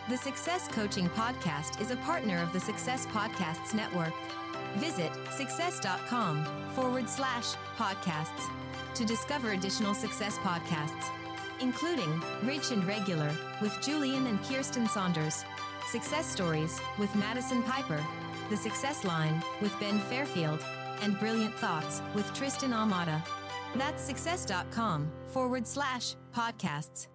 The Success Coaching Podcast is a partner of the Success Podcasts Network. Visit success.com/podcasts to discover additional success podcasts, including Rich and Regular with Julian and Kirsten Saunders, Success Stories with Madison Piper, The Success Line with Ben Fairfield, and Brilliant Thoughts with Tristan Ahmada. That's success.com/podcasts.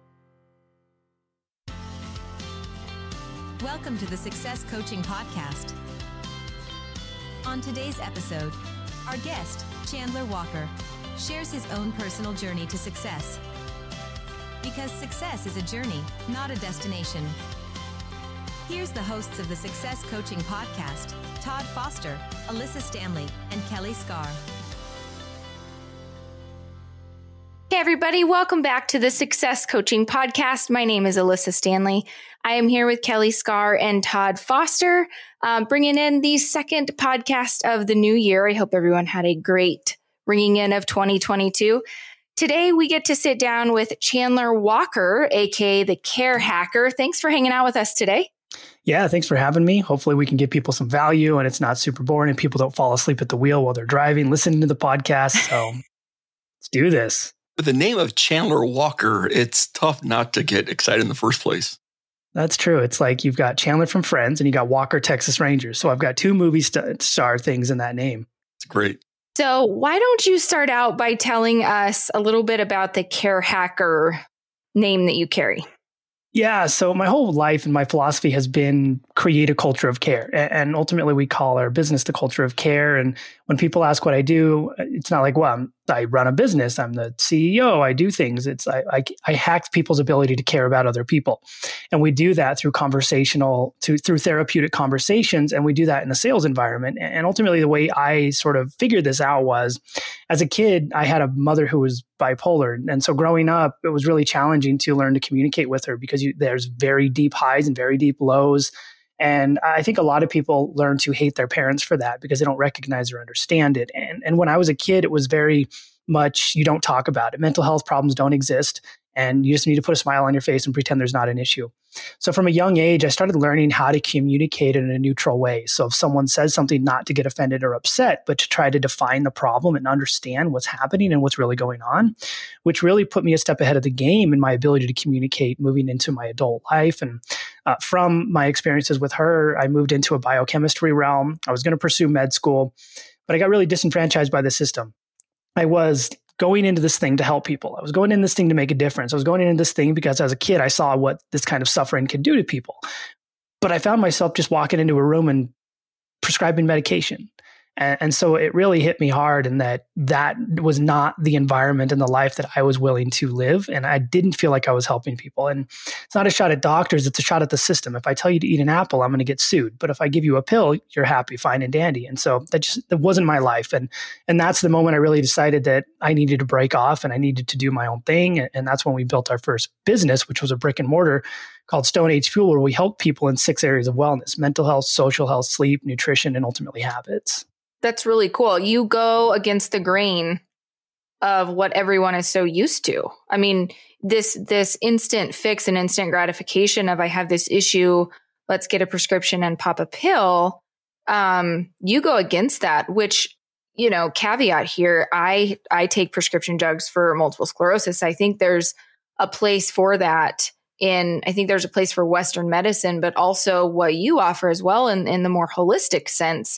Welcome to the Success Coaching Podcast. On today's episode, our guest, Chandler Walker, shares his own personal journey to success. Because success is a journey, not a destination. Here's the hosts of the Success Coaching Podcast, Todd Foster, Alyssa Stanley, and Kelly Scarr. Hey everybody, welcome back to the Success Coaching Podcast. My name is Alyssa Stanley. I am here with Kelly Scarr and Todd Foster, bringing in the second podcast of the new year. I hope everyone had a great ringing in of 2022. Today, we get to sit down with Chandler Walker, aka the Care Hacker. Thanks for hanging out with us today. Yeah, thanks for having me. Hopefully we can give people some value and it's not super boring and people don't fall asleep at the wheel while they're driving, listening to the podcast. So let's do this. With the name of Chandler Walker, it's tough not to get excited in the first place. That's true. It's like you've got Chandler from Friends and you got Walker, Texas Rangers. So I've got two movie star things in that name. It's great. So why don't you start out by telling us a little bit about the Care Hacker name that you carry? Yeah. So my whole life and my philosophy has been create a culture of care. And ultimately we call our business the culture of care. And when people ask what I do, it's not like, well, I run a business. I'm the CEO. I do things. It's I hacked people's ability to care about other people. And we do that through through therapeutic conversations. And we do that in a sales environment. And ultimately the way I sort of figured this out was as a kid, I had a mother who was bipolar. And so growing up, it was really challenging to learn to communicate with her because there's very deep highs and very deep lows. And I think a lot of people learn to hate their parents for that because they don't recognize or understand it. And when I was a kid, it was very much, you don't talk about it. Mental health problems don't exist. And you just need to put a smile on your face and pretend there's not an issue. So from a young age, I started learning how to communicate in a neutral way. So if someone says something, not to get offended or upset, but to try to define the problem and understand what's happening and what's really going on, which really put me a step ahead of the game in my ability to communicate moving into my adult life. And from my experiences with her, I moved into a biochemistry realm. I was going to pursue med school, but I got really disenfranchised by the system. I was going into this thing to help people. I was going into this thing to make a difference. I was going into this thing because as a kid, I saw what this kind of suffering could do to people. But I found myself just walking into a room and prescribing medication. And so it really hit me hard in that was not the environment and the life that I was willing to live. And I didn't feel like I was helping people. And it's not a shot at doctors, it's a shot at the system. If I tell you to eat an apple, I'm going to get sued. But if I give you a pill, you're happy, fine and dandy. And so that wasn't my life. And that's the moment I really decided that I needed to break off and I needed to do my own thing. And that's when we built our first business, which was a brick and mortar called Stone Age Fuel, where we help people in 6 areas of wellness: mental health, social health, sleep, nutrition, and ultimately habits. That's really cool. You go against the grain of what everyone is so used to. I mean, this instant fix and instant gratification of I have this issue, let's get a prescription and pop a pill. You go against that, which, caveat here, I take prescription drugs for multiple sclerosis. I think there's a place for that I think there's a place for Western medicine, but also what you offer as well in the more holistic sense.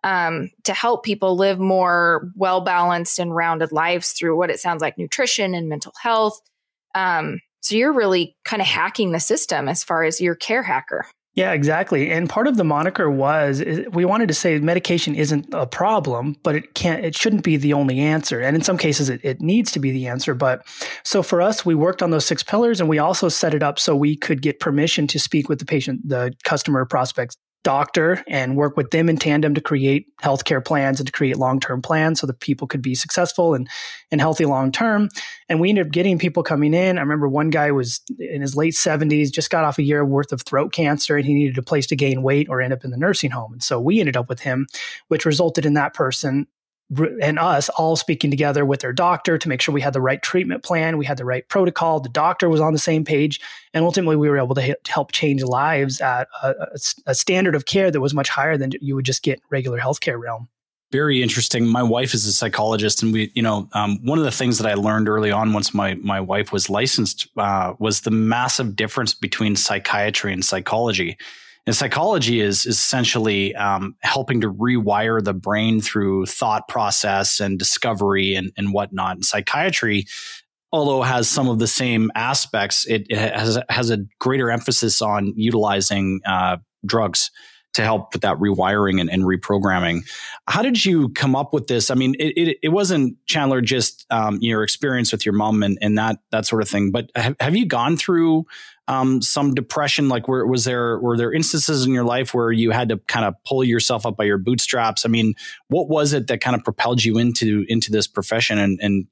To help people live more well-balanced and rounded lives through what it sounds like nutrition and mental health. So you're really kind of hacking the system as far as your Care Hacker. Yeah, exactly. And part of the moniker we wanted to say medication isn't a problem, but it shouldn't be the only answer. And in some cases it needs to be the answer. But so for us, we worked on those 6 pillars and we also set it up so we could get permission to speak with the customer prospects doctor and work with them in tandem to create healthcare plans and to create long-term plans so that people could be successful and healthy long-term. And we ended up getting people coming in. I remember one guy was in his late 70s, just got off a year worth of throat cancer, and he needed a place to gain weight or end up in the nursing home. And so we ended up with him, which resulted in that person and us all speaking together with their doctor to make sure we had the right treatment plan, we had the right protocol, the doctor was on the same page, and ultimately we were able to help change lives at a standard of care that was much higher than you would just get in regular healthcare realm. Very interesting. My wife is a psychologist, and we, one of the things that I learned early on once my wife was licensed was the massive difference between psychiatry and psychology. And psychology is essentially helping to rewire the brain through thought process and discovery and whatnot. And psychiatry, although has some of the same aspects, it has a greater emphasis on utilizing drugs to help with that rewiring and reprogramming. How did you come up with this? I mean, it wasn't, Chandler, just your experience with your mom and that sort of thing, but have you gone through some depression? Like, were there instances in your life where you had to kind of pull yourself up by your bootstraps? I mean, what was it that kind of propelled you into this profession and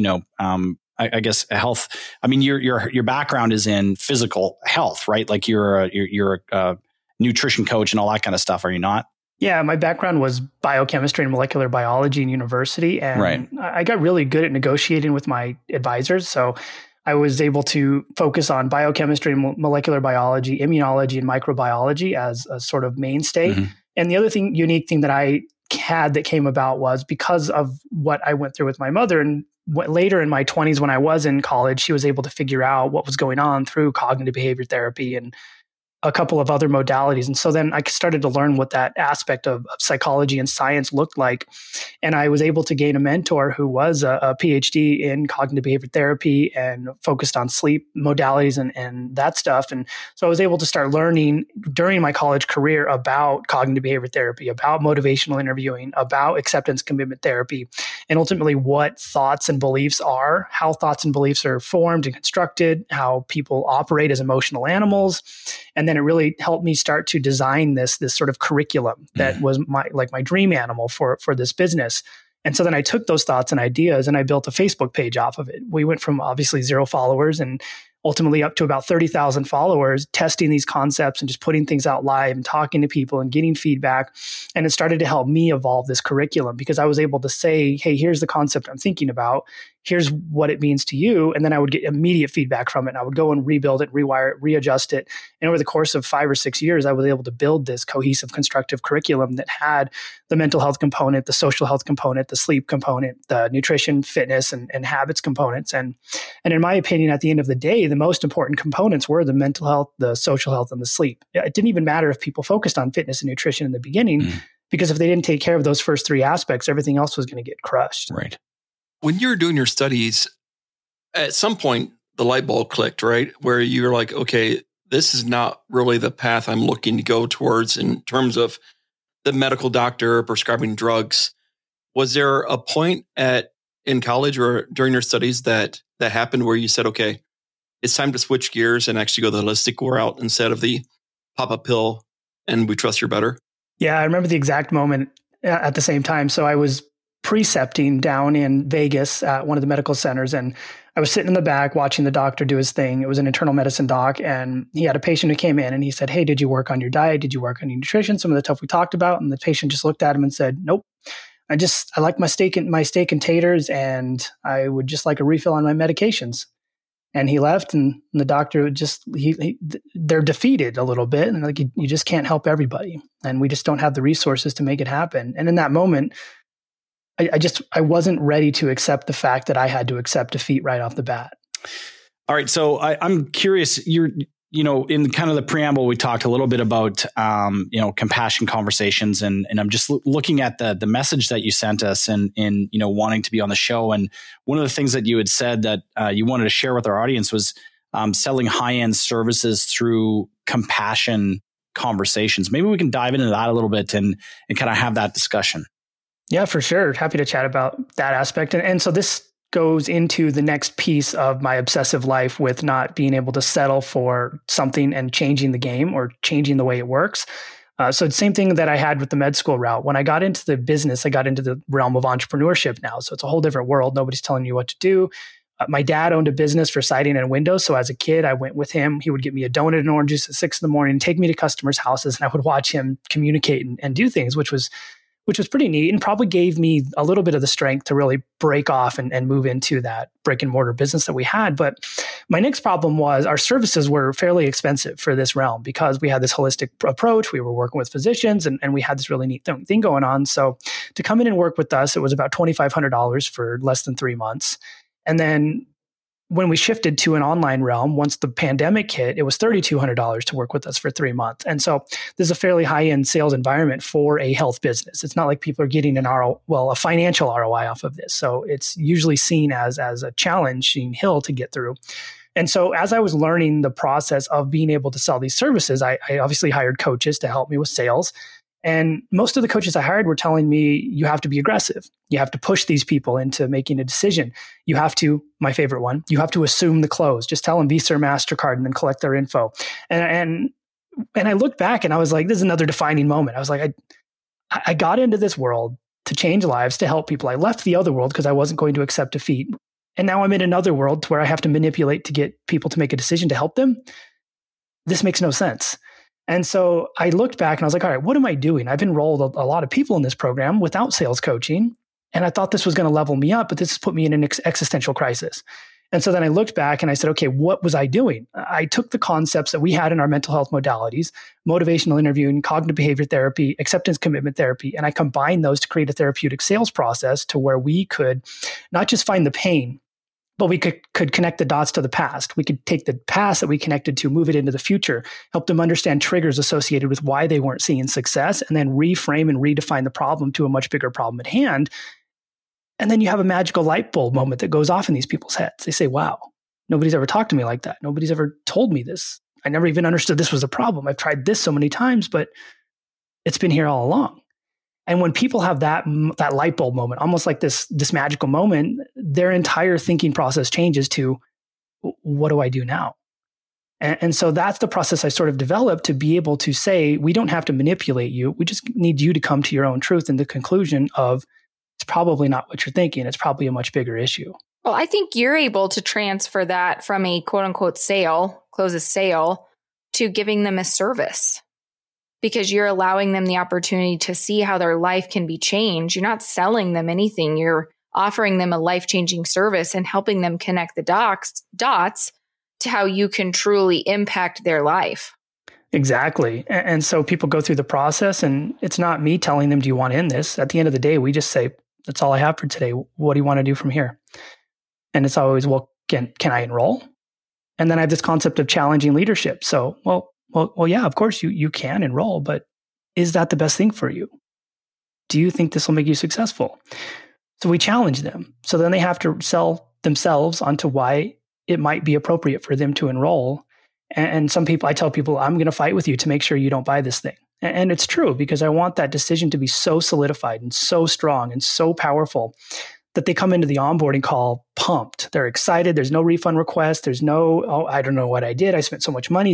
I guess health? I mean, your background is in physical health, right? Like you're a nutrition coach and all that kind of stuff, are you not? Yeah, my background was biochemistry and molecular biology in university, and right. I got really good at negotiating with my advisors. So I was able to focus on biochemistry and molecular biology, immunology, and microbiology as a sort of mainstay. Mm-hmm. And the other unique thing that I had that came about was because of what I went through with my mother. And later in my 20s, when I was in college, she was able to figure out what was going on through cognitive behavior therapy and a couple of other modalities. And so then I started to learn what that aspect of psychology and science looked like. And I was able to gain a mentor who was a PhD in cognitive behavior therapy and focused on sleep modalities and that stuff. And so I was able to start learning during my college career about cognitive behavior therapy, about motivational interviewing, about acceptance commitment therapy, and ultimately what thoughts and beliefs are, how thoughts and beliefs are formed and constructed, how people operate as emotional animals. And then it really helped me start to design this sort of curriculum that was my dream animal for this business. And so then I took those thoughts and ideas and I built a Facebook page off of it. We went from obviously 0 followers and ultimately up to about 30,000 followers, testing these concepts and just putting things out live and talking to people and getting feedback. And it started to help me evolve this curriculum because I was able to say, hey, here's the concept I'm thinking about. Here's what it means to you. And then I would get immediate feedback from it. And I would go and rebuild it, rewire it, readjust it. And over the course of 5 or 6 years, I was able to build this cohesive, constructive curriculum that had the mental health component, the social health component, the sleep component, the nutrition, fitness, and habits components. And in my opinion, at the end of the day, the most important components were the mental health, the social health, and the sleep. It didn't even matter if people focused on fitness and nutrition in the beginning, because if they didn't take care of those first 3 aspects, everything else was going to get crushed. Right. When you were doing your studies, at some point, the light bulb clicked, right? Where you're like, okay, this is not really the path I'm looking to go towards in terms of the medical doctor prescribing drugs. Was there a point in college or during your studies that happened where you said, okay, it's time to switch gears and actually go the holistic route instead of the pop-up pill and we trust you're better? Yeah, I remember the exact moment at the same time. So I was precepting down in Vegas at one of the medical centers. And I was sitting in the back watching the doctor do his thing. It was an internal medicine doc. And he had a patient who came in and he said, hey, did you work on your diet? Did you work on your nutrition? Some of the stuff we talked about. And the patient just looked at him and said, nope. I like my steak and taters, and I would just like a refill on my medications. And he left, and the doctor would they're defeated a little bit. And like, you just can't help everybody. And we just don't have the resources to make it happen. And in that moment, I wasn't ready to accept the fact that I had to accept defeat right off the bat. All right. So I'm curious, in kind of the preamble, we talked a little bit about, compassion conversations and I'm just looking at the message that you sent us and wanting to be on the show. And one of the things that you had said that you wanted to share with our audience was selling high-end services through compassion conversations. Maybe we can dive into that a little bit and kind of have that discussion. Yeah, for sure. Happy to chat about that aspect. And so this goes into the next piece of my obsessive life with not being able to settle for something and changing the game or changing the way it works. So the same thing that I had with the med school route. When I got into the business, I got into the realm of entrepreneurship now. So it's a whole different world. Nobody's telling you what to do. My dad owned a business for siding and windows. So as a kid, I went with him. He would get me a donut and orange juice at 6 a.m, take me to customers' houses, and I would watch him communicate and do things, which was which was pretty neat and probably gave me a little bit of the strength to really break off and move into that brick and mortar business that we had. But my next problem was our services were fairly expensive for this realm because we had this holistic approach. We were working with physicians and we had this really neat thing going on. So to come in and work with us, it was about $2,500 for less than 3 months. And then when we shifted to an online realm, once the pandemic hit, it was $3,200 to work with us for 3 months. And so this is a fairly high-end sales environment for a health business. It's not like people are getting a financial ROI off of this. So it's usually seen as a challenging hill to get through. And so as I was learning the process of being able to sell these services, I obviously hired coaches to help me with sales. And most of the coaches I hired were telling me, you have to be aggressive. You have to push these people into making a decision. You have to, my favorite one, you have to assume the close. Just tell them Visa or MasterCard and then collect their info. And I looked back and I was like, this is another defining moment. I was like, I got into this world to change lives, to help people. I left the other world because I wasn't going to accept defeat. And now I'm in another world where I have to manipulate to get people to make a decision to help them. This makes no sense. And so I looked back and I was like, all right, what am I doing? I've enrolled a lot of people in this program without sales coaching. And I thought this was going to level me up, but this has put me in an existential crisis. And so then I looked back and I said, okay, what was I doing? I took the concepts that we had in our mental health modalities, motivational interviewing, cognitive behavior therapy, acceptance commitment therapy, and I combined those to create a therapeutic sales process to where we could not just find the pain, but we could connect the dots to the past. We could take the past that we connected to, move it into the future, help them understand triggers associated with why they weren't seeing success, and then reframe and redefine the problem to a much bigger problem at hand. And then you have a magical light bulb moment that goes off in these people's heads. They say, wow, nobody's ever talked to me like that. Nobody's ever told me this. I never even understood this was a problem. I've tried this so many times, but it's been here all along. And when people have that light bulb moment, almost like this magical moment, their entire thinking process changes to, what do I do now? And so that's the process I sort of developed to be able to say, we don't have to manipulate you. We just need you to come to your own truth and the conclusion of, it's probably not what you're thinking. It's probably a much bigger issue. Well, I think you're able to transfer that from a quote unquote close a sale, to giving them a service, because you're allowing them the opportunity to see how their life can be changed. You're not selling them anything. You're offering them a life-changing service and helping them connect the dots to how you can truly impact their life. Exactly. And so people go through the process, and it's not me telling them, do you want in this? At the end of the day, we just say, that's all I have for today. What do you want to do from here? And it's always, well, can I enroll? And then I have this concept of challenging leadership. So, well, yeah, of course you can enroll, but is that the best thing for you? Do you think this will make you successful? So we challenge them. So then they have to sell themselves onto why it might be appropriate for them to enroll. And some people, I tell people, I'm going to fight with you to make sure you don't buy this thing. And it's true, because I want that decision to be so solidified and so strong and so powerful that they come into the onboarding call pumped. They're excited. There's no refund request. There's no, oh, I don't know what I did. I spent so much money.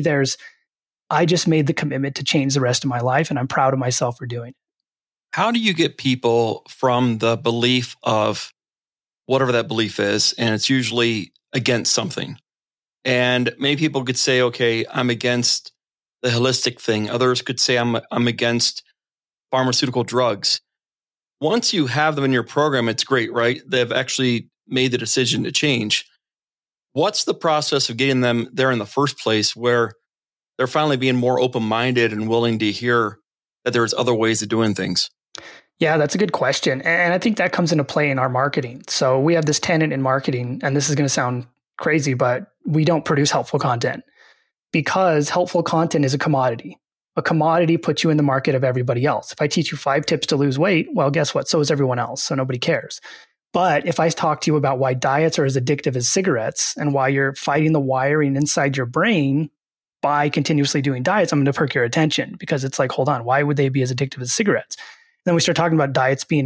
I just made the commitment to change the rest of my life, and I'm proud of myself for doing it. How do you get people from the belief of whatever that belief is, and it's usually against something? And many people could say, okay, I'm against the holistic thing. Others could say, I'm against pharmaceutical drugs. Once you have them in your program, it's great, right? They've actually made the decision to change. What's the process of getting them there in the first place, where they're finally being more open-minded and willing to hear that there's other ways of doing things? Yeah, that's a good question. And I think that comes into play in our marketing. So we have this tenet in marketing, and this is going to sound crazy, but we don't produce helpful content, because helpful content is a commodity. A commodity puts you in the market of everybody else. If I teach you 5 tips to lose weight, well, guess what? So is everyone else. So nobody cares. But if I talk to you about why diets are as addictive as cigarettes and why you're fighting the wiring inside your brain by continuously doing diets, I'm going to perk your attention, because it's like, hold on, why would they be as addictive as cigarettes? Then we start talking about diets being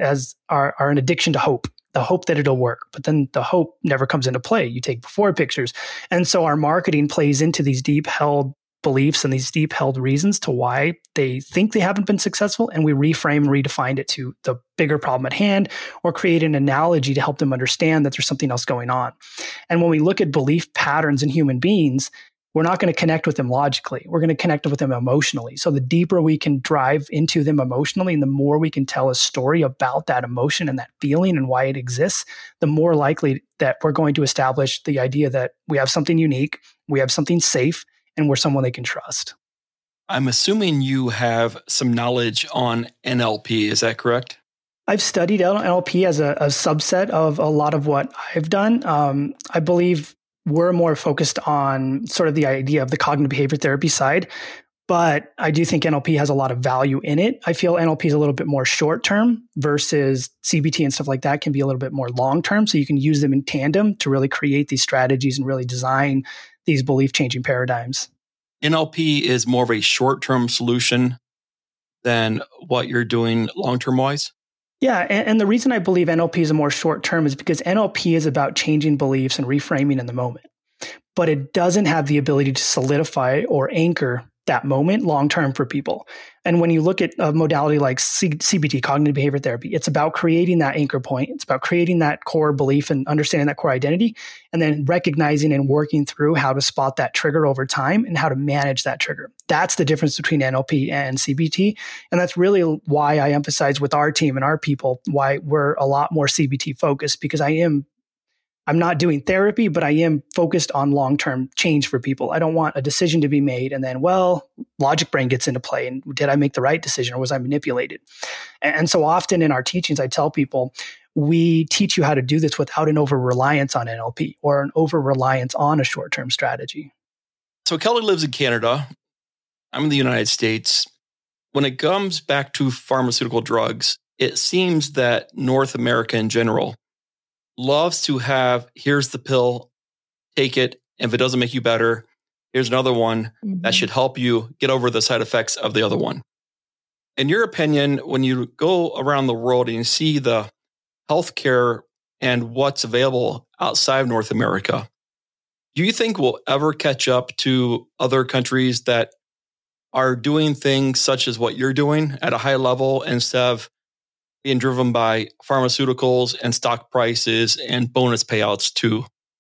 are an addiction to hope, the hope that it'll work. But then the hope never comes into play. You take before pictures. And so our marketing plays into these deep held beliefs and these deep held reasons to why they think they haven't been successful. And we reframe and redefine it to the bigger problem at hand, or create an analogy to help them understand that there's something else going on. And when we look at belief patterns in human beings, we're not going to connect with them logically. We're going to connect with them emotionally. So the deeper we can drive into them emotionally and the more we can tell a story about that emotion and that feeling and why it exists, the more likely that we're going to establish the idea that we have something unique, we have something safe, and we're someone they can trust. I'm assuming you have some knowledge on NLP. Is that correct? I've studied NLP as a subset of a lot of what I've done. I believe we're more focused on sort of the idea of the cognitive behavior therapy side, but I do think NLP has a lot of value in it. I feel NLP is a little bit more short term versus CBT and stuff like that can be a little bit more long term. So you can use them in tandem to really create these strategies and really design these belief changing paradigms. NLP is more of a short term solution than what you're doing long term wise? Yeah, and the reason I believe NLP is a more short term is because NLP is about changing beliefs and reframing in the moment, but it doesn't have the ability to solidify or anchor that moment long term for people. And when you look at a modality like CBT, cognitive behavior therapy, it's about creating that anchor point. It's about creating that core belief and understanding that core identity, and then recognizing and working through how to spot that trigger over time and how to manage that trigger. That's the difference between NLP and CBT. And that's really why I emphasize with our team and our people, why we're a lot more CBT focused, because I'm not doing therapy, but I am focused on long-term change for people. I don't want a decision to be made and then, well, logic brain gets into play. And did I make the right decision or was I manipulated? And so often in our teachings, I tell people, we teach you how to do this without an over-reliance on NLP or an over-reliance on a short-term strategy. So Kelly lives in Canada. I'm in the United States. When it comes back to pharmaceutical drugs, it seems that North America in general loves to have, here's the pill, take it. If it doesn't make you better, here's another one that should help you get over the side effects of the other one. In your opinion, when you go around the world and you see the healthcare and what's available outside of North America, do you think we'll ever catch up to other countries that are doing things such as what you're doing at a high level instead of being driven by pharmaceuticals and stock prices and bonus payouts to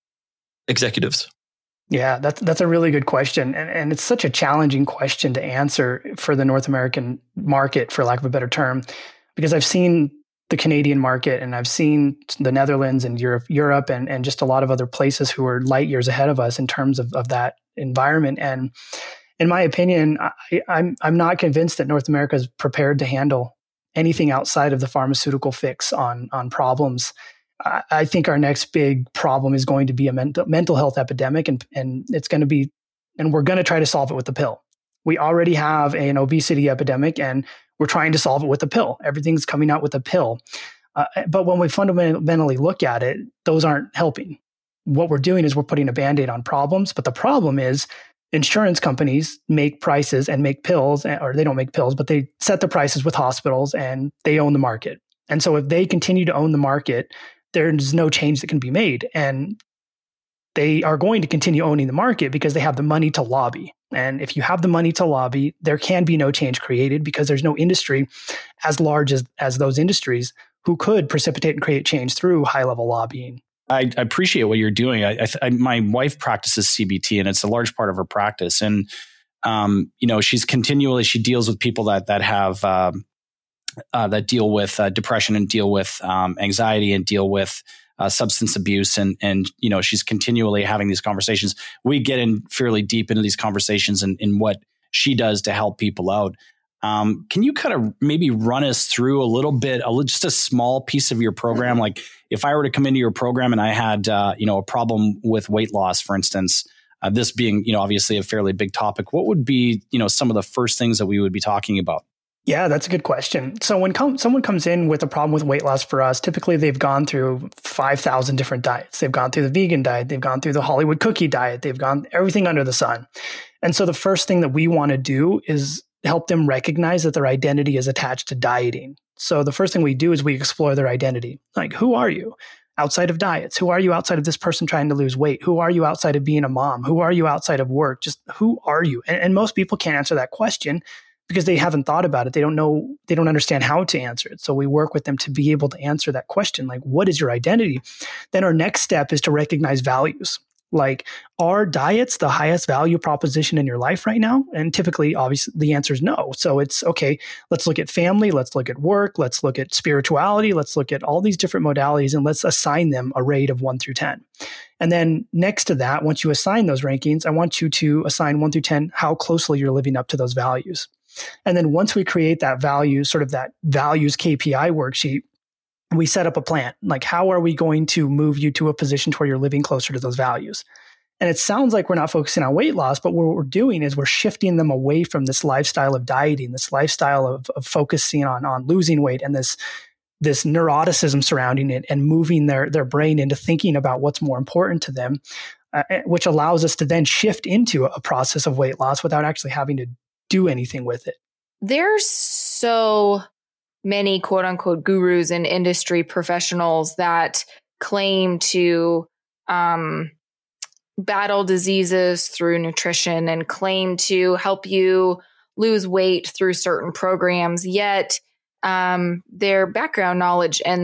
executives? Yeah, that's a really good question. And it's such a challenging question to answer for the North American market, for lack of a better term, because I've seen the Canadian market and I've seen the Netherlands and Europe and just a lot of other places who are light years ahead of us in terms of that environment. And in my opinion, I'm not convinced that North America is prepared to handle anything outside of the pharmaceutical fix on problems. I think our next big problem is going to be a mental health epidemic, and it's going to be, and we're going to try to solve it with the pill. We already have an obesity epidemic, and we're trying to solve it with a pill. Everything's coming out with a pill. But when we fundamentally look at it, those aren't helping. What we're doing is we're putting a Band-Aid on problems, but the problem is insurance companies make prices and make pills, or they don't make pills, but they set the prices with hospitals and they own the market. And so if they continue to own the market, there's no change that can be made. And they are going to continue owning the market because they have the money to lobby. And if you have the money to lobby, there can be no change created because there's no industry as large as those industries who could precipitate and create change through high-level lobbying. I appreciate what you're doing. My wife practices CBT, and it's a large part of her practice. And she deals with people that have that deal with depression and deal with anxiety and deal with substance abuse, and she's continually having these conversations. We get in fairly deep into these conversations and what she does to help people out. Can you kind of maybe run us through a little bit, just a small piece of your program? Like if I were to come into your program and I had, a problem with weight loss, for instance, this being, obviously a fairly big topic, what would be, some of the first things that we would be talking about? Yeah, that's a good question. So when someone comes in with a problem with weight loss for us, typically they've gone through 5,000 different diets. They've gone through the vegan diet. They've gone through the Hollywood cookie diet. They've gone everything under the sun. And so the first thing that we want to do is help them recognize that their identity is attached to dieting. So the first thing we do is we explore their identity. Like, who are you outside of diets? Who are you outside of this person trying to lose weight? Who are you outside of being a mom? Who are you outside of work? Just who are you? And most people can't answer that question because they haven't thought about it. They don't know, they don't understand how to answer it. So we work with them to be able to answer that question. Like, what is your identity? Then our next step is to recognize values. Like, are diets the highest value proposition in your life right now? And typically, obviously, the answer is no. So it's okay, let's look at family, let's look at work, let's look at spirituality, let's look at all these different modalities, and let's assign them a rate of 1 through 10. And then next to that, once you assign those rankings, I want you to assign 1 through 10 how closely you're living up to those values. And then once we create that value, sort of that values KPI worksheet, we set up a plan. Like, how are we going to move you to a position to where you're living closer to those values? And it sounds like we're not focusing on weight loss, but what we're doing is we're shifting them away from this lifestyle of dieting, this lifestyle of focusing on losing weight, and this neuroticism surrounding it, and moving their brain into thinking about what's more important to them, which allows us to then shift into a process of weight loss without actually having to do anything with it. There's so many quote unquote gurus and industry professionals that claim to battle diseases through nutrition and claim to help you lose weight through certain programs, yet their background knowledge and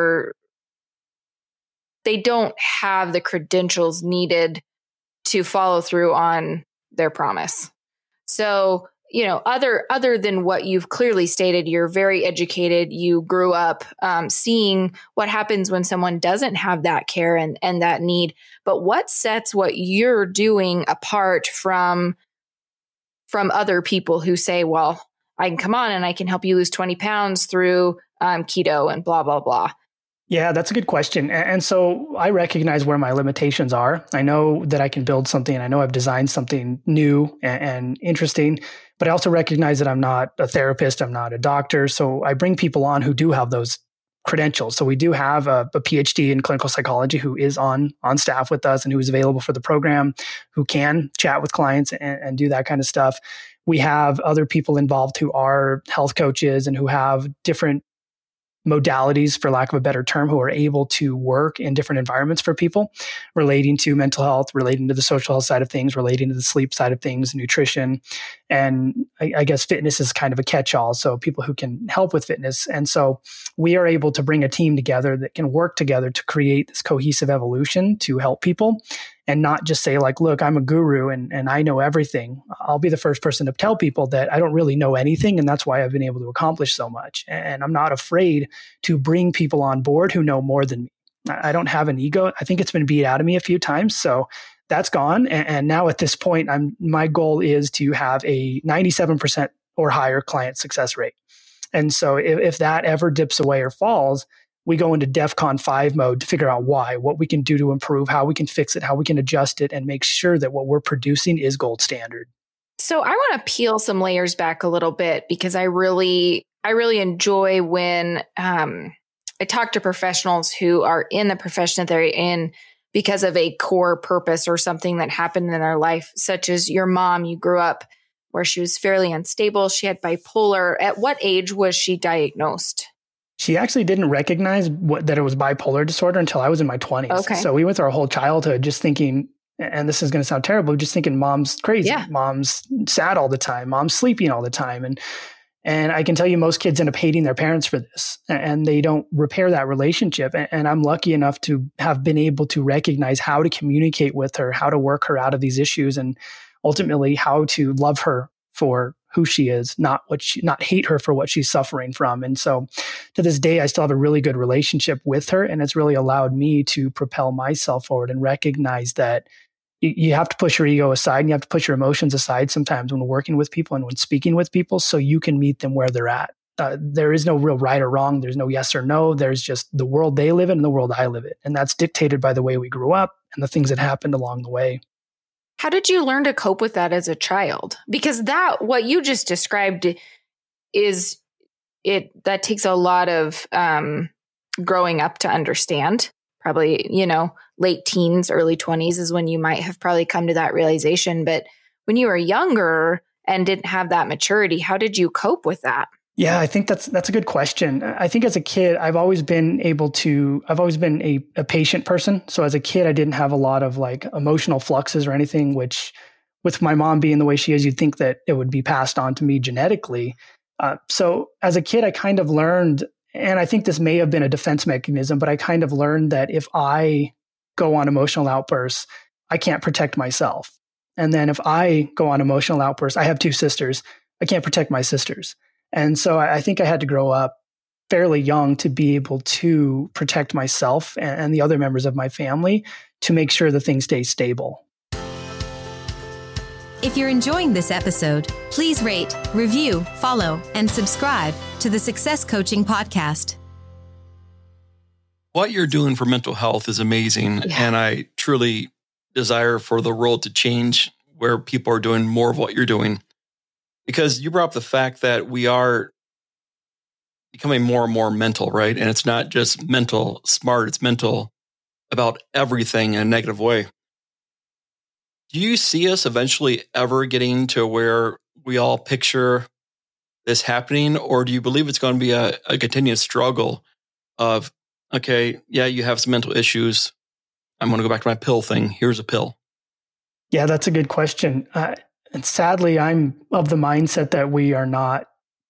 they don't have the credentials needed to follow through on their promise. So, other than what you've clearly stated, you're very educated. You grew up seeing what happens when someone doesn't have that care and that need. But what sets what you're doing apart from other people who say, well, I can come on and I can help you lose 20 pounds through keto and blah, blah, blah? Yeah, that's a good question. And so I recognize where my limitations are. I know that I can build something. I know I've designed something new and interesting, but I also recognize that I'm not a therapist. I'm not a doctor. So I bring people on who do have those credentials. So we do have a PhD in clinical psychology who is on staff with us and who is available for the program, who can chat with clients and do that kind of stuff. We have other people involved who are health coaches and who have different modalities, for lack of a better term, who are able to work in different environments for people, relating to mental health, relating to the social health side of things, relating to the sleep side of things, nutrition. And I guess fitness is kind of a catch-all. So people who can help with fitness. And so we are able to bring a team together that can work together to create this cohesive evolution to help people, and not just say like, look, I'm a guru and I know everything. I'll be the first person to tell people that I don't really know anything. And that's why I've been able to accomplish so much. And I'm not afraid to bring people on board who know more than me. I don't have an ego. I think it's been beat out of me a few times. So that's gone. And now at this point, my goal is to have a 97% or higher client success rate. And so if that ever dips away or falls, we go into DEFCON 5 mode to figure out why, what we can do to improve, how we can fix it, how we can adjust it, and make sure that what we're producing is gold standard. So I want to peel some layers back a little bit, because I really enjoy when I talk to professionals who are in the profession that they're in because of a core purpose or something that happened in their life, such as your mom. You grew up where she was fairly unstable. She had bipolar. At what age was she diagnosed? She actually didn't recognize that it was bipolar disorder until I was in my 20s. Okay. So we went through our whole childhood just thinking, and this is going to sound terrible, just thinking mom's crazy. Yeah. Mom's sad all the time. Mom's sleeping all the time. And I can tell you most kids end up hating their parents for this, and they don't repair that relationship. And I'm lucky enough to have been able to recognize how to communicate with her, how to work her out of these issues, and ultimately how to love her for who she is, not hate her for what she's suffering from. And so to this day, I still have a really good relationship with her. And it's really allowed me to propel myself forward and recognize that you have to push your ego aside and you have to push your emotions aside sometimes when working with people and when speaking with people, so you can meet them where they're at. There is no real right or wrong. There's no yes or no. There's just the world they live in and the world I live in. And that's dictated by the way we grew up and the things that happened along the way. How did you learn to cope with that as a child? Because what you just described that takes a lot of growing up to understand. Probably, late teens, early 20s is when you might have probably come to that realization. But when you were younger and didn't have that maturity, how did you cope with that? Yeah, I think that's a good question. I think as a kid, I've always been a patient person. So as a kid, I didn't have a lot of like emotional fluxes or anything, which with my mom being the way she is, you'd think that it would be passed on to me genetically. So as a kid, I kind of learned, and I think this may have been a defense mechanism, but I kind of learned that if I go on emotional outbursts, I can't protect myself. And then if I go on emotional outbursts, I have 2 sisters, I can't protect my sisters. And so I think I had to grow up fairly young to be able to protect myself and the other members of my family to make sure that things stay stable. If you're enjoying this episode, please rate, review, follow, and subscribe to the Success Coaching Podcast. What you're doing for mental health is amazing. Yeah. And I truly desire for the world to change where people are doing more of what you're doing. Because you brought up the fact that we are becoming more and more mental, right? And it's not just mental smart, it's mental about everything in a negative way. Do you see us eventually ever getting to where we all picture this happening? Or do you believe it's going to be a continuous struggle of, okay, yeah, you have some mental issues. I'm going to go back to my pill thing. Here's a pill. Yeah, that's a good question. And sadly, I'm of the mindset that we are not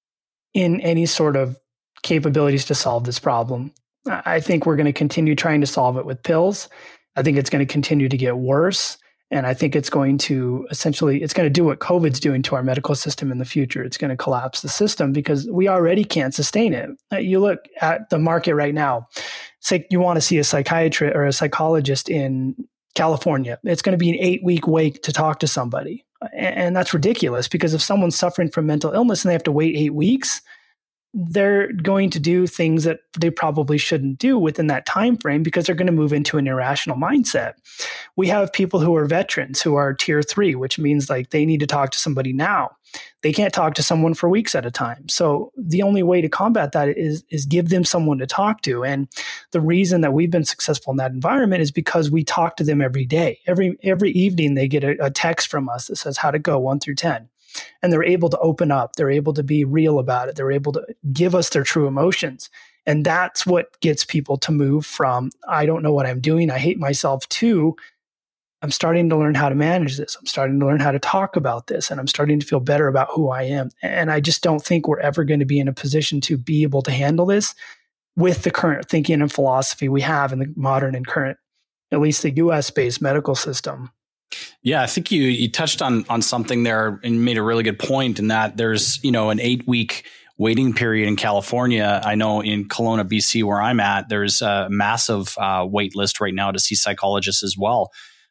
in any sort of capabilities to solve this problem. I think we're going to continue trying to solve it with pills. I think it's going to continue to get worse. And I think it's going to it's going to do what COVID's doing to our medical system in the future. It's going to collapse the system because we already can't sustain it. You look at the market right now, say you want to see a psychiatrist or a psychologist in California. It's going to be an 8-week wait to talk to somebody. And that's ridiculous because if someone's suffering from mental illness and they have to wait 8 weeks, they're going to do things that they probably shouldn't do within that time frame because they're going to move into an irrational mindset. We have people who are veterans who are tier 3, which means like they need to talk to somebody now. They can't talk to someone for weeks at a time. So the only way to combat that is give them someone to talk to. And the reason that we've been successful in that environment is because we talk to them every day. Every evening they get a text from us that says how to go 1 through 10. And they're able to open up. They're able to be real about it. They're able to give us their true emotions. And that's what gets people to move from, I don't know what I'm doing, I hate myself, to, I'm starting to learn how to manage this. I'm starting to learn how to talk about this. And I'm starting to feel better about who I am. And I just don't think we're ever going to be in a position to be able to handle this with the current thinking and philosophy we have in the modern and current, at least the US-based medical system. Yeah, I think you touched on something there and made a really good point in that there's, an 8-week waiting period in California. I know in Kelowna, BC, where I'm at, there's a massive wait list right now to see psychologists as well.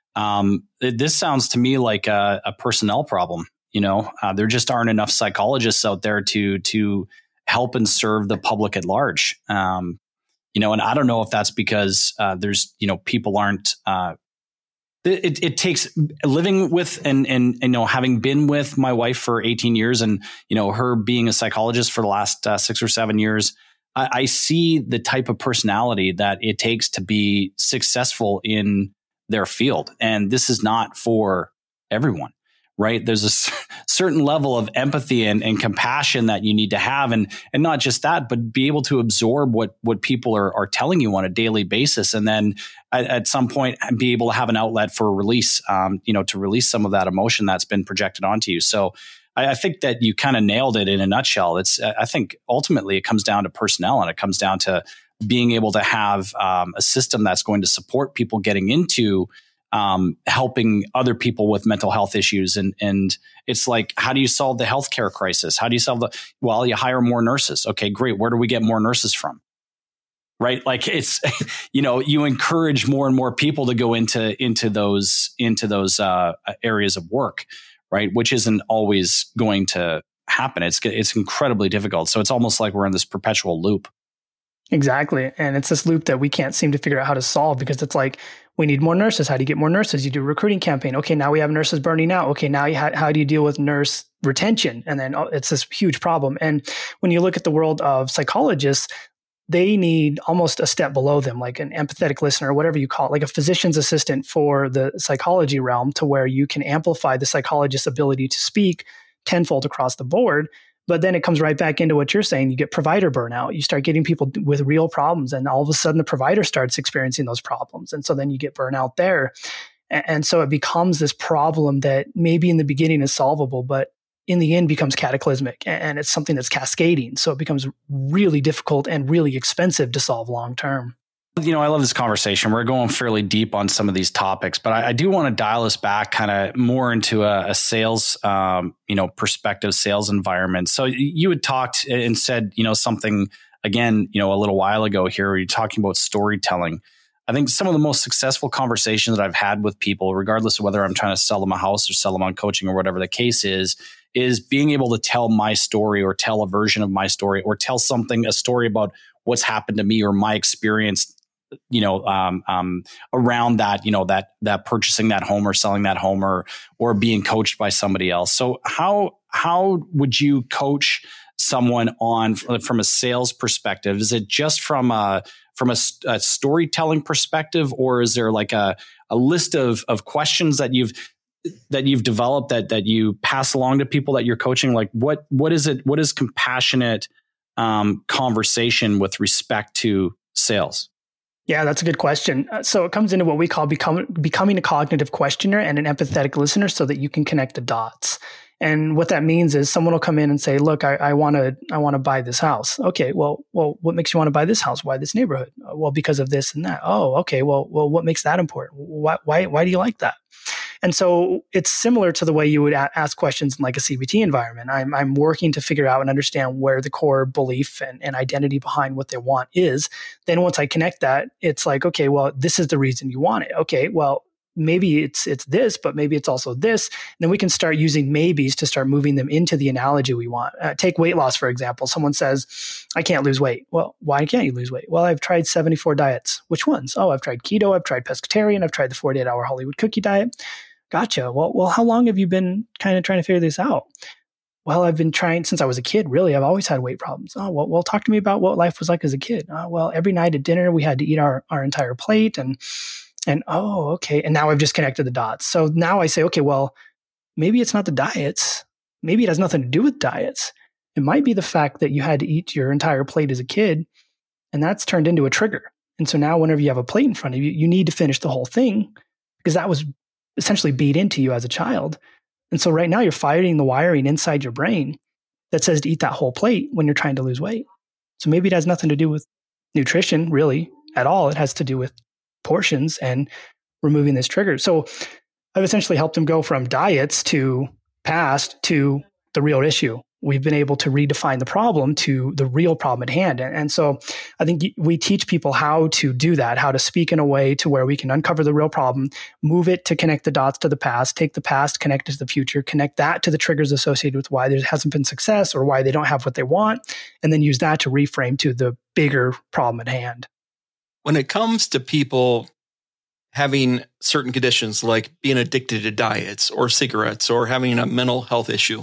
This sounds to me like a personnel problem. There just aren't enough psychologists out there to help and serve the public at large. And I don't know if that's because there's, people aren't. It takes living with and having been with my wife for 18 years and, her being a psychologist for the last 6 or 7 years, I see the type of personality that it takes to be successful in their field. And this is not for everyone, right? There's a certain level of empathy and compassion that you need to have. And not just that, but be able to absorb what people are telling you on a daily basis. And then at some point be able to have an outlet for release, to release some of that emotion that's been projected onto you. So I think that you kind of nailed it in a nutshell. I think ultimately it comes down to personnel, and it comes down to being able to have a system that's going to support people getting into helping other people with mental health issues. And it's like, how do you solve the healthcare crisis? How do you solve you hire more nurses. Okay, great. Where do we get more nurses from? Right? Like it's, you encourage more and more people to go into those areas of work, right? Which isn't always going to happen. It's incredibly difficult. So it's almost like we're in this perpetual loop. Exactly. And it's this loop that we can't seem to figure out how to solve because it's like, we need more nurses. How do you get more nurses? You do a recruiting campaign. Okay, now we have nurses burning out. Okay, now how do you deal with nurse retention? And then it's this huge problem. And when you look at the world of psychologists, they need almost a step below them, like an empathetic listener, or whatever you call it, like a physician's assistant for the psychology realm, to where you can amplify the psychologist's ability to speak tenfold across the board. But then it comes right back into what you're saying. You get provider burnout. You start getting people with real problems, and all of a sudden the provider starts experiencing those problems. And so then you get burnout there. And so it becomes this problem that maybe in the beginning is solvable, but in the end becomes cataclysmic, and it's something that's cascading. So it becomes really difficult and really expensive to solve long term. I love this conversation. We're going fairly deep on some of these topics, but I do want to dial us back kind of more into a sales, perspective, sales environment. So you had talked and said, something again, a little while ago here, where you're talking about storytelling. I think some of the most successful conversations that I've had with people, regardless of whether I'm trying to sell them a house or sell them on coaching or whatever the case is being able to tell my story or tell a version of my story or tell a story about what's happened to me or my experience, around that, that purchasing that home or selling that home or being coached by somebody else. So how would you coach someone from a sales perspective? Is it just from a storytelling perspective, or is there like a list of questions that you've developed that you pass along to people that you're coaching? Like what is it? What is compassionate conversation with respect to sales? Yeah, that's a good question. So it comes into what we call becoming a cognitive questioner and an empathetic listener, so that you can connect the dots. And what that means is someone will come in and say, look, I want to buy this house. Okay, well, what makes you want to buy this house? Why this neighborhood? Well, because of this and that. Oh, okay. Well, what makes that important? Why do you like that? And so it's similar to the way you would ask questions in like a CBT environment. I'm working to figure out and understand where the core belief and identity behind what they want is. Then once I connect that, it's like, okay, well, this is the reason you want it. Okay, well, maybe it's this, but maybe it's also this. And then we can start using maybes to start moving them into the analogy we want. Take weight loss, for example. Someone says, I can't lose weight. Well, why can't you lose weight? Well, I've tried 74 diets. Which ones? Oh, I've tried keto. I've tried pescatarian. I've tried the 48-hour Hollywood cookie diet. Gotcha. Well, how long have you been kind of trying to figure this out? Well, I've been trying since I was a kid, really. I've always had weight problems. Oh, well, talk to me about what life was like as a kid. Well, every night at dinner, we had to eat our entire plate and oh, okay. And now I've just connected the dots. So now I say, okay, well, maybe it's not the diets. Maybe it has nothing to do with diets. It might be the fact that you had to eat your entire plate as a kid, and that's turned into a trigger. And so now whenever you have a plate in front of you, you need to finish the whole thing because that was essentially beat into you as a child. And so right now you're fighting the wiring inside your brain that says to eat that whole plate when you're trying to lose weight. So maybe it has nothing to do with nutrition really at all. It has to do with portions and removing this trigger. So I've essentially helped them go from diets to past to the real issue. We've been able to redefine the problem to the real problem at hand. And so I think we teach people how to do that, how to speak in a way to where we can uncover the real problem, move it to connect the dots to the past, take the past, connect it to the future, connect that to the triggers associated with why there hasn't been success or why they don't have what they want, and then use that to reframe to the bigger problem at hand. When it comes to people having certain conditions like being addicted to diets or cigarettes or having a mental health issue,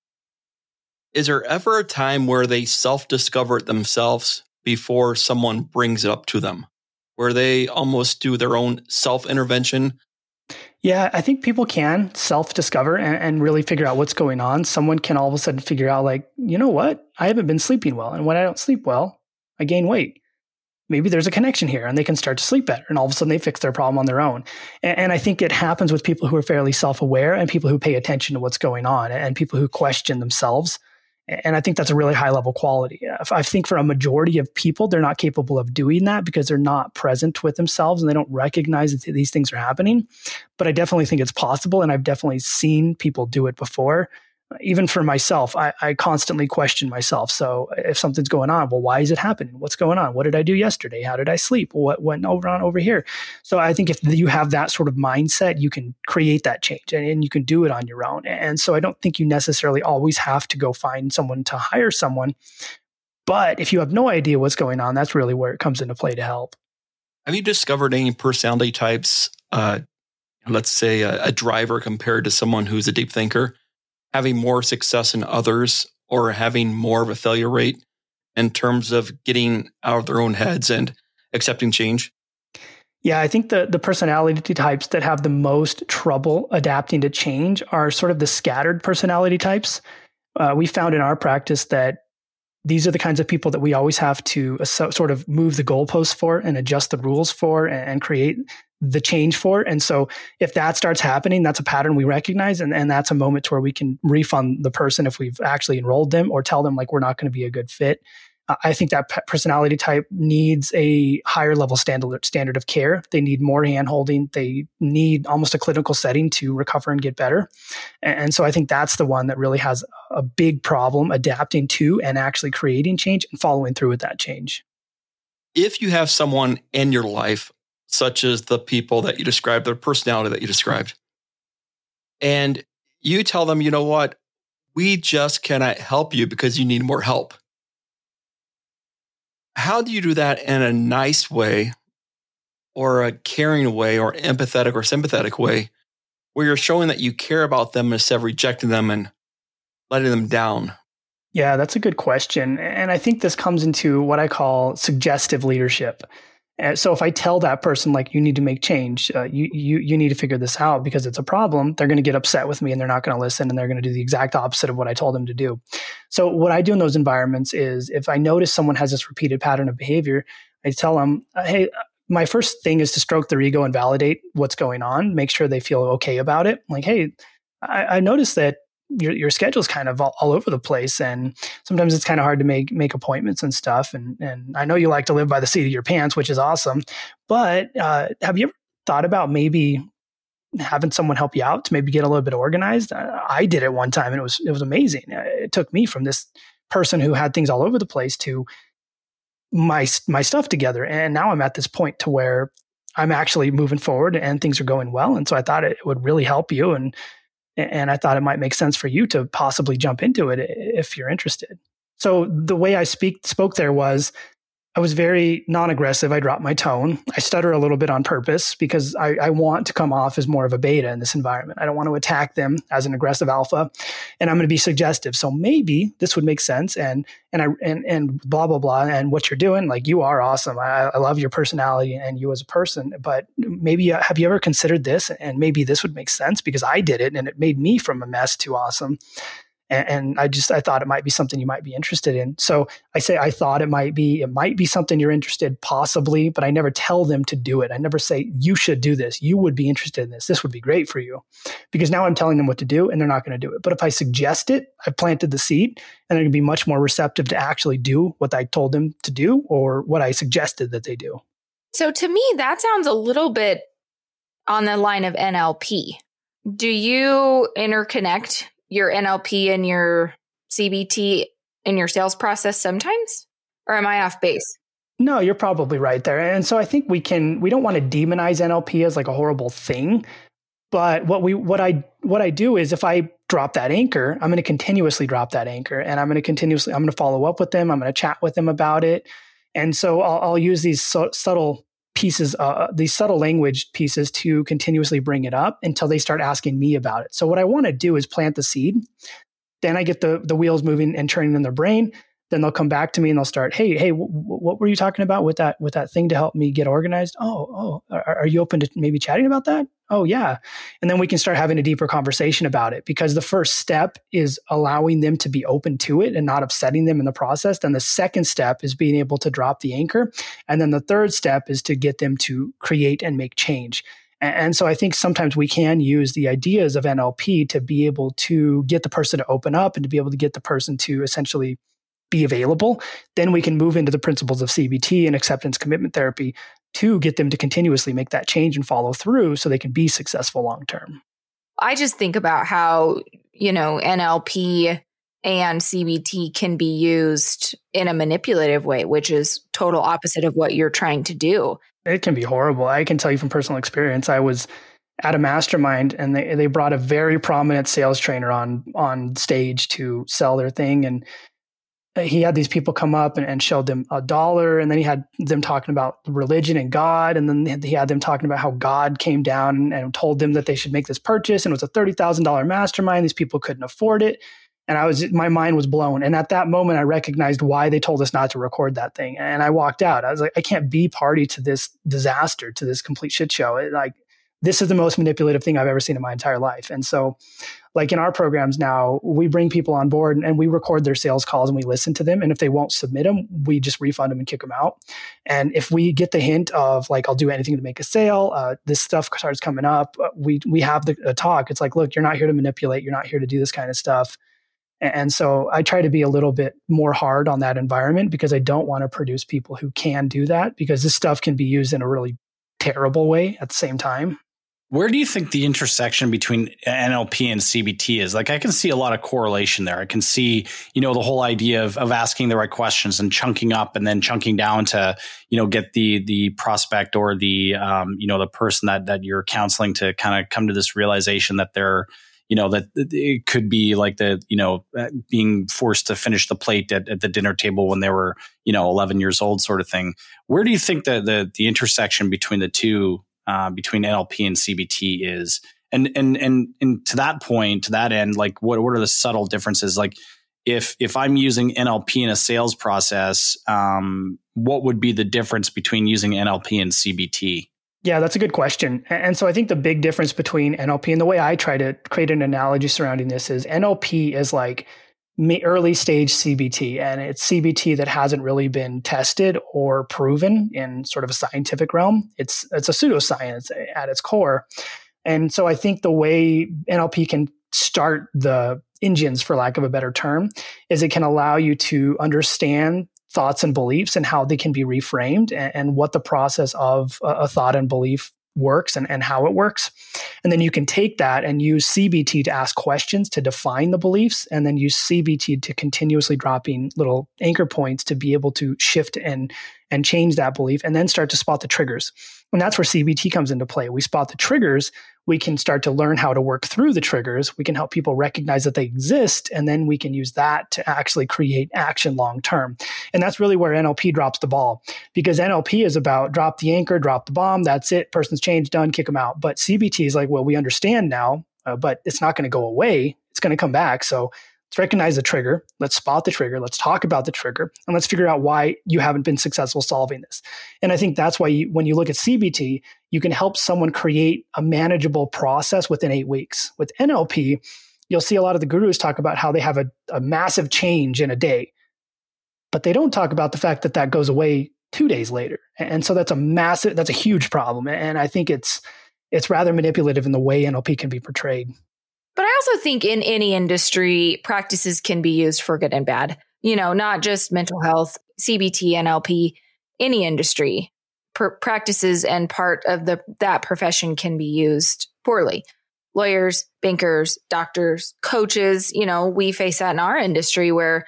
is there ever a time where they self-discover it themselves before someone brings it up to them, where they almost do their own self-intervention? Yeah, I think people can self-discover and really figure out what's going on. Someone can all of a sudden figure out like, you know what? I haven't been sleeping well. And when I don't sleep well, I gain weight. Maybe there's a connection here and they can start to sleep better. And all of a sudden they fix their problem on their own. And I think it happens with people who are fairly self-aware and people who pay attention to what's going on and people who question themselves. And I think that's a really high level quality. I think for a majority of people, they're not capable of doing that because they're not present with themselves and they don't recognize that these things are happening. But I definitely think it's possible. And I've definitely seen people do it before. Even for myself, I constantly question myself. So if something's going on, well, why is it happening? What's going on? What did I do yesterday? How did I sleep? What went on over here? So I think if you have that sort of mindset, you can create that change and you can do it on your own. And so I don't think you necessarily always have to go find someone to hire someone. But if you have no idea what's going on, that's really where it comes into play to help. Have you discovered any personality types, let's say a driver compared to someone who's a deep thinker, having more success than others or having more of a failure rate in terms of getting out of their own heads and accepting change? Yeah, I think the personality types that have the most trouble adapting to change are sort of the scattered personality types. We found in our practice that these are the kinds of people that we always have to sort of move the goalposts for and adjust the rules for and create the change for. And so if that starts happening, that's a pattern we recognize. And that's a moment where we can refund the person if we've actually enrolled them or tell them like, we're not going to be a good fit. I think that personality type needs a higher level standard of care. They need more hand-holding. They need almost a clinical setting to recover and get better. And so I think that's the one that really has a big problem adapting to and actually creating change and following through with that change. If you have someone in your life, such as the people that you described, their personality that you described, and you tell them, you know what, we just cannot help you because you need more help. How do you do that in a nice way or a caring way or empathetic or sympathetic way where you're showing that you care about them instead of rejecting them and letting them down? Yeah, that's a good question. And I think this comes into what I call suggestive leadership. So if I tell that person, like, you need to make change, you need to figure this out because it's a problem, they're going to get upset with me and they're not going to listen and they're going to do the exact opposite of what I told them to do. So what I do in those environments is if I notice someone has this repeated pattern of behavior, I tell them, hey, my first thing is to stroke their ego and validate what's going on, make sure they feel okay about it. Like, hey, I noticed that your schedule's kind of all over the place, and sometimes it's kind of hard to make appointments and stuff. And I know you like to live by the seat of your pants, which is awesome. But have you ever thought about maybe having someone help you out to maybe get a little bit organized? I did it one time, and it was amazing. It took me from this person who had things all over the place to my stuff together, and now I'm at this point to where I'm actually moving forward and things are going well. And so I thought it would really help you, and I thought it might make sense for you to possibly jump into it if you're interested. So the way I spoke there was, I was very non-aggressive. I dropped my tone. I stutter a little bit on purpose because I want to come off as more of a beta in this environment. I don't want to attack them as an aggressive alpha, and I'm going to be suggestive. So maybe this would make sense, and blah blah blah. And what you're doing, like, you are awesome. I love your personality and you as a person. But maybe have you ever considered this? And maybe this would make sense because I did it, and it made me from a mess to awesome. And I thought it might be something you might be interested in. So I say, I thought it might be something you're interested, possibly, but I never tell them to do it. I never say, you should do this. You would be interested in this. This would be great for you, because now I'm telling them what to do and they're not going to do it. But if I suggest it, I've planted the seed, and they're going to be much more receptive to actually do what I told them to do or what I suggested that they do. So to me, that sounds a little bit on the line of NLP. Do you interconnect your NLP and your CBT in your sales process sometimes? Or am I off base? No, you're probably right there. And so I think we don't want to demonize NLP as like a horrible thing. But what I do is, if I drop that anchor, I'm going to continuously drop that anchor, and I'm going to follow up with them. I'm going to chat with them about it. And so I'll use these subtle pieces, these subtle language pieces, to continuously bring it up until they start asking me about it. So what I want to do is plant the seed. Then I get the wheels moving and turning in their brain. Then they'll come back to me and they'll start, hey, what were you talking about with that thing to help me get organized? Are you open to maybe chatting about that? Oh, yeah. And then we can start having a deeper conversation about it, because the first step is allowing them to be open to it and not upsetting them in the process. Then the second step is being able to drop the anchor. And then the third step is to get them to create and make change. And so I think sometimes we can use the ideas of NLP to be able to get the person to open up and to be able to get the person to essentially be available. Then we can move into the principles of CBT and acceptance commitment therapy to get them to continuously make that change and follow through so they can be successful long term. I just think about how, NLP and CBT can be used in a manipulative way, which is total opposite of what you're trying to do. It can be horrible. I can tell you from personal experience. I was at a mastermind, and they brought a very prominent sales trainer on stage to sell their thing. And he had these people come up and showed them $1, and then he had them talking about religion and God, and then he had them talking about how God came down and told them that they should make this purchase, and it was a $30,000 mastermind. These people couldn't afford it, and my mind was blown. And at that moment, I recognized why they told us not to record that thing, and I walked out. I was like, I can't be party to this disaster, to this complete shit show. This is the most manipulative thing I've ever seen in my entire life. And so, like in our programs now, we bring people on board and we record their sales calls and we listen to them. And if they won't submit them, we just refund them and kick them out. And if we get the hint of like, I'll do anything to make a sale, this stuff starts coming up, we have the talk. It's like, look, you're not here to manipulate. You're not here to do this kind of stuff. And so I try to be a little bit more hard on that environment because I don't want to produce people who can do that, because this stuff can be used in a really terrible way at the same time. Where do you think the intersection between NLP and CBT is? Like, I can see a lot of correlation there. I can see, the whole idea of asking the right questions and chunking up and then chunking down to, get the prospect or the, the person that you're counseling to kind of come to this realization that they're, that it could be like being forced to finish the plate at the dinner table when they were, 11 years old sort of thing. Where do you think the intersection between the two, between NLP and CBT is? And to that point, to that end, like what are the subtle differences? Like if I'm using NLP in a sales process, what would be the difference between using NLP and CBT? Yeah, that's a good question. And so I think the big difference between NLP and the way I try to create an analogy surrounding this is NLP is like early stage CBT, and it's CBT that hasn't really been tested or proven in sort of a scientific realm. It's a pseudoscience at its core. And so I think the way NLP can start the engines, for lack of a better term, is it can allow you to understand thoughts and beliefs and how they can be reframed, and what the process of a thought and belief works and how it works. And then you can take that and use CBT to ask questions to define the beliefs, and then use CBT to continuously dropping little anchor points to be able to shift and change that belief, and then start to spot the triggers. And that's where CBT comes into play. We spot the triggers. We can start to learn how to work through the triggers. We can help people recognize that they exist, and then we can use that to actually create action long term. And that's really where NLP drops the ball, because NLP is about drop the anchor, drop the bomb. That's it. Person's changed, done, kick them out. But CBT is like, well, we understand now, but it's not going to go away. It's going to come back. So let's recognize the trigger. Let's spot the trigger. Let's talk about the trigger, and let's figure out why you haven't been successful solving this. And I think that's why when you look at CBT, you can help someone create a manageable process within 8 weeks. With NLP, you'll see a lot of the gurus talk about how they have a massive change in a day, but they don't talk about the fact that that goes away 2 days later. And so that's a huge problem. And I think it's rather manipulative in the way NLP can be portrayed. But I also think in any industry, practices can be used for good and bad. Not just mental health, CBT, NLP, any industry. Practices and part of that profession can be used poorly. Lawyers, bankers, doctors, coaches, we face that in our industry where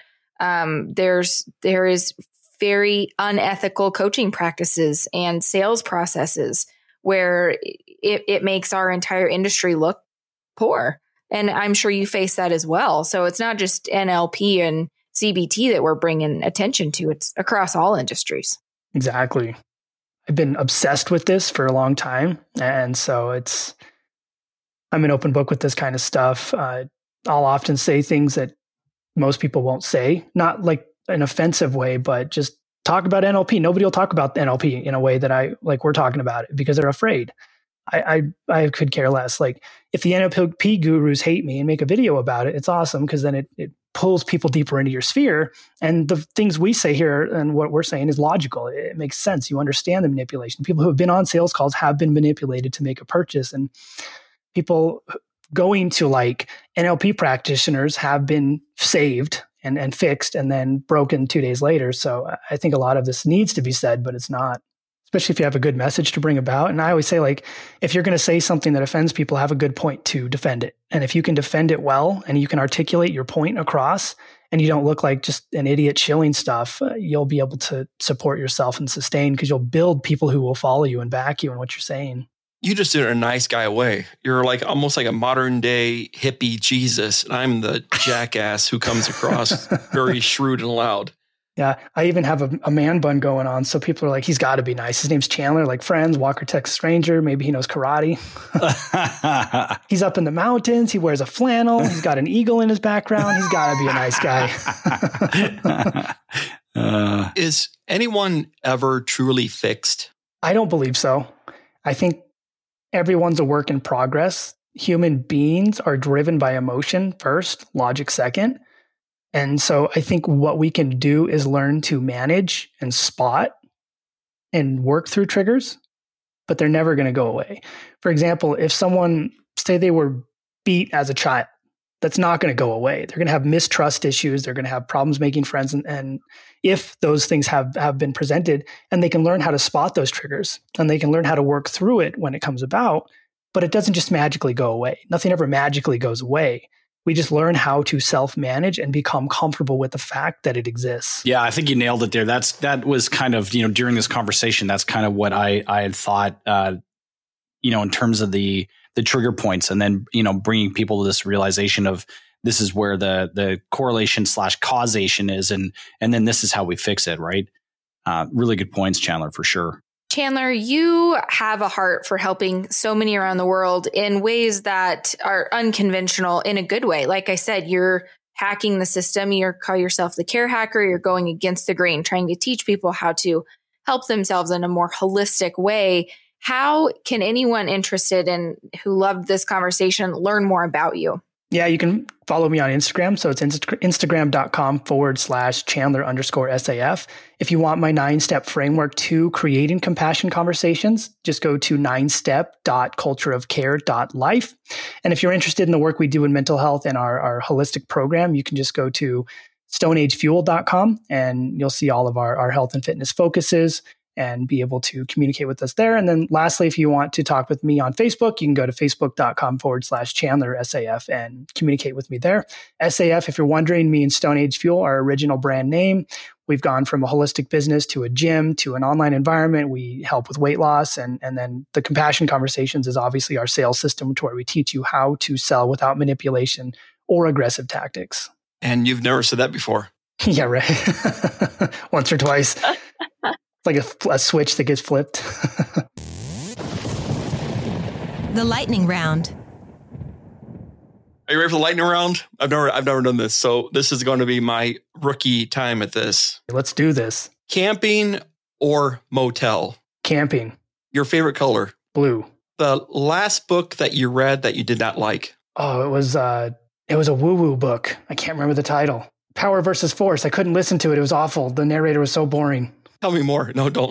there is very unethical coaching practices and sales processes where it makes our entire industry look poor. And I'm sure you face that as well. So it's not just NLP and CBT that we're bringing attention to. It's across all industries. Exactly. I've been obsessed with this for a long time. And so I'm an open book with this kind of stuff. I'll often say things that most people won't say, not like an offensive way, but just talk about NLP. Nobody will talk about NLP in a way that we're talking about it, because they're afraid. I could care less. Like, if the NLP gurus hate me and make a video about it, it's awesome, because then it pulls people deeper into your sphere. And the things we say here and what we're saying is logical. It makes sense. You understand the manipulation. People who have been on sales calls have been manipulated to make a purchase, and people going to like NLP practitioners have been saved and fixed and then broken 2 days later. So I think a lot of this needs to be said, but it's not. Especially if you have a good message to bring about. And I always say, like, if you're going to say something that offends people, have a good point to defend it. And if you can defend it well, and you can articulate your point across, and you don't look like just an idiot shilling stuff, you'll be able to support yourself and sustain, because you'll build people who will follow you and back you in what you're saying. You just did it a nice guy way. You're like almost like a modern day hippie Jesus. And I'm the jackass who comes across very shrewd and loud. Yeah, I even have a man bun going on. So people are like, he's got to be nice. His name's Chandler, like Friends, Walker, Texas Stranger. Maybe he knows karate. He's up in the mountains. He wears a flannel. He's got an eagle in his background. He's got to be a nice guy. Is anyone ever truly fixed? I don't believe so. I think everyone's a work in progress. Human beings are driven by emotion first, logic second. And so I think what we can do is learn to manage and spot and work through triggers, but they're never going to go away. For example, if someone, say they were beat as a child, that's not going to go away. They're going to have mistrust issues. They're going to have problems making friends. And if those things have been presented, and they can learn how to spot those triggers, and they can learn how to work through it when it comes about, but it doesn't just magically go away. Nothing ever magically goes away. We just learn how to self-manage and become comfortable with the fact that it exists. Yeah, I think you nailed it there. That was kind of, during this conversation, that's kind of what I had thought, in terms of the trigger points, and then, bringing people to this realization of this is where the correlation / causation is. And then this is how we fix it. Right. Really good points, Chandler, for sure. Chandler, you have a heart for helping so many around the world in ways that are unconventional in a good way. Like I said, you're hacking the system. You call yourself the care hacker. You're going against the grain, trying to teach people how to help themselves in a more holistic way. How can anyone interested in who loved this conversation learn more about you? Yeah, you can follow me on Instagram. So it's instagram.com/Chandler_SAF. If you want my 9-step framework to creating compassion conversations, just go to 9step.cultureofcare.life. And if you're interested in the work we do in mental health and our holistic program, you can just go to stoneagefuel.com and you'll see all of our health and fitness focuses and be able to communicate with us there. And then lastly, if you want to talk with me on Facebook, you can go to facebook.com/ChandlerSAF and communicate with me there. SAF, if you're wondering, me and Stone Age Fuel, our original brand name. We've gone from a holistic business to a gym to an online environment. We help with weight loss. And then the Compassion Conversations is obviously our sales system, to where we teach you how to sell without manipulation or aggressive tactics. And you've never said that before. Yeah, right. Once or twice. Like a switch that gets flipped. The lightning round. Are you ready for the lightning round? I've never done this, so this is going to be my rookie time at this. Let's do this. Camping or motel? Camping. Your favorite color? Blue. The last book that you read that you did not like? Oh, it was a woo-woo book. I can't remember the title. Power versus Force. I couldn't listen to it. It was awful. The narrator was so boring. Tell me more. No, don't.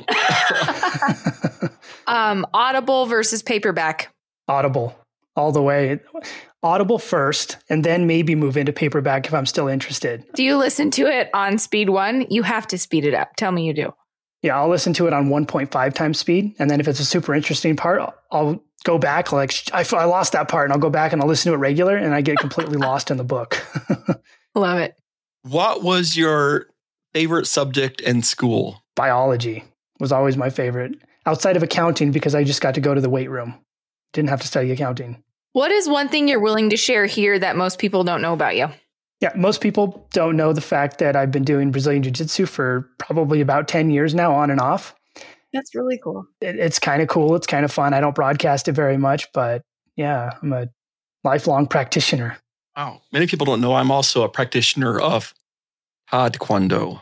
Audible versus paperback. Audible. All the way. Audible first, and then maybe move into paperback if I'm still interested. Do you listen to it on speed 1? You have to speed it up. Tell me you do. Yeah, I'll listen to it on 1.5 times speed. And then if it's a super interesting part, I'll go back. Like, I lost that part, and I'll go back and I'll listen to it regular, and I get completely lost in the book. Love it. What was your favorite subject in school? Biology was always my favorite, outside of accounting, because I just got to go to the weight room. Didn't have to study accounting. What is one thing you're willing to share here that most people don't know about you? Yeah, most people don't know the fact that I've been doing Brazilian Jiu-Jitsu for probably about 10 years now, on and off. That's really cool. It's kind of cool. It's kind of fun. I don't broadcast it very much, but yeah, I'm a lifelong practitioner. Wow. Many people don't know I'm also a practitioner of Taekwondo.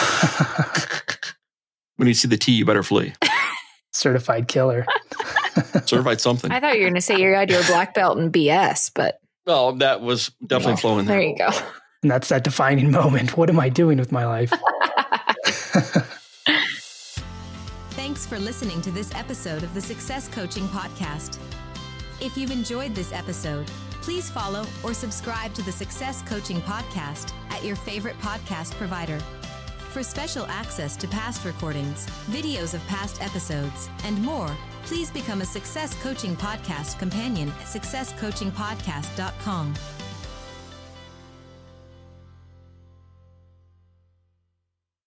When you see the T, you better flee. Certified killer. Certified something. I thought you were going to say you had your black belt in BS, but... Well, that was definitely flowing there. There you go. And that's that defining moment. What am I doing with my life? Thanks for listening to this episode of the Success Coaching Podcast. If you've enjoyed this episode, please follow or subscribe to the Success Coaching Podcast at your favorite podcast provider. For special access to past recordings, videos of past episodes, and more, please become a Success Coaching Podcast companion at successcoachingpodcast.com.